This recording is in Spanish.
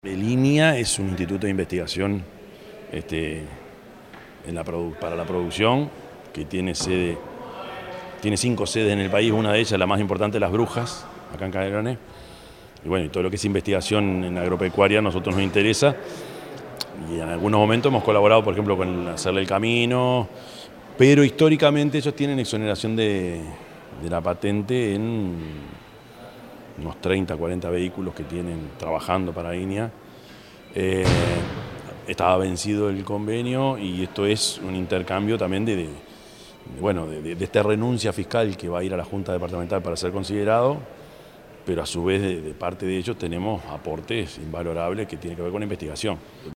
INIA es un instituto de investigación para la producción que tiene 5 sedes en el país, una de ellas, la más importante, Las Brujas, acá en Canelones. Y bueno, y todo lo que es investigación en agropecuaria a nosotros nos interesa. Y en algunos momentos hemos colaborado, por ejemplo, con hacerle el camino, pero históricamente ellos tienen exoneración de la patente en unos 30, 40 vehículos que tienen trabajando para INIA. Estaba vencido el convenio y esto es un intercambio también de esta renuncia fiscal que va a ir a la Junta Departamental para ser considerado, pero a su vez de parte de ellos tenemos aportes invalorables que tienen que ver con la investigación.